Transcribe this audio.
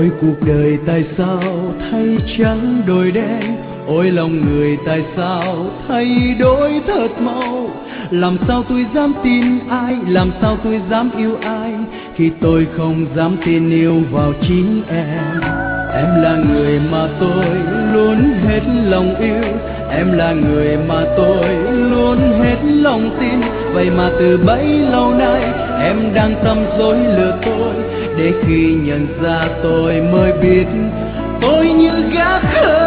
Ôi cuộc đời tại sao thay trắng đổi đen, ôi lòng người tại sao thay đổi thật mau. Làm sao tôi dám tin ai, làm sao tôi dám yêu ai, khi tôi không dám tin yêu vào chính em. Em là người mà tôi luôn hết lòng yêu, em là người mà tôi luôn hết lòng tin. Vậy mà từ bấy lâu nay em đang tâm dối lừa tôi, để khi nhận ra tôi mới biết tôi như gã khờ.